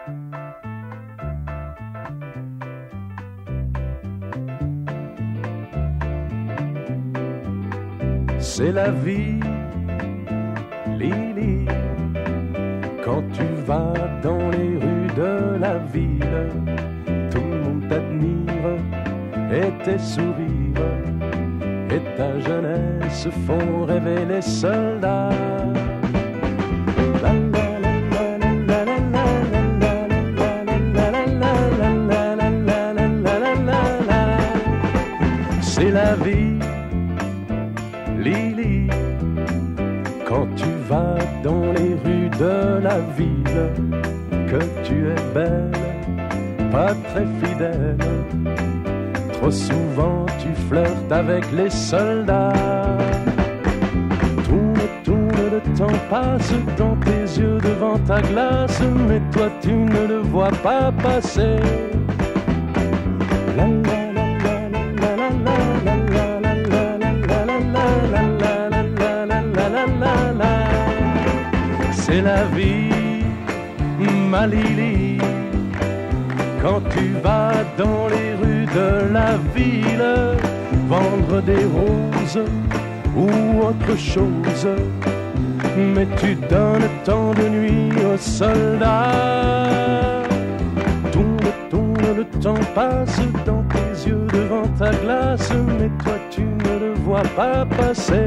C'est la vie, Lily, quand tu vas dans les rues de la ville, tout le monde t'admire et tes sourires et ta jeunesse font rêver les soldats. C'est la vie, Lily, quand tu vas dans les rues de la ville, que tu es belle, pas très fidèle. Trop souvent tu flirtes avec les soldats. Tourne, tourne, le temps passe dans tes yeux devant ta glace, mais toi tu ne le vois pas passer. La, la, c'est la vie, ma Lily, quand tu vas dans les rues de la ville, vendre des roses ou autre chose, mais tu donnes tant de nuit aux soldats. Tourne, tourne, le temps passe dans tes yeux devant ta glace, mais toi tu ne le vois pas passer.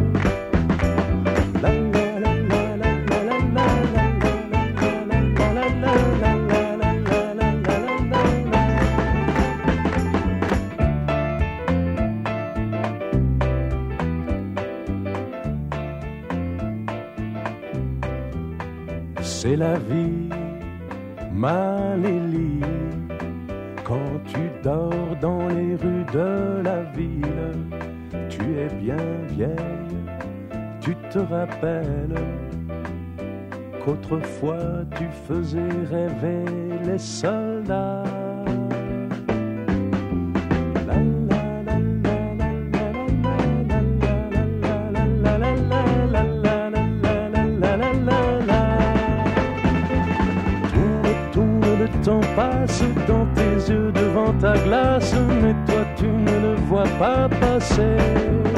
C'est la vie, ma Lily, quand tu dors dans les rues de la ville, tu es bien vieille, tu te rappelles qu'autrefois tu faisais rêver les soldats. Le temps passe dans tes yeux devant ta glace, mais toi tu ne le vois pas passer.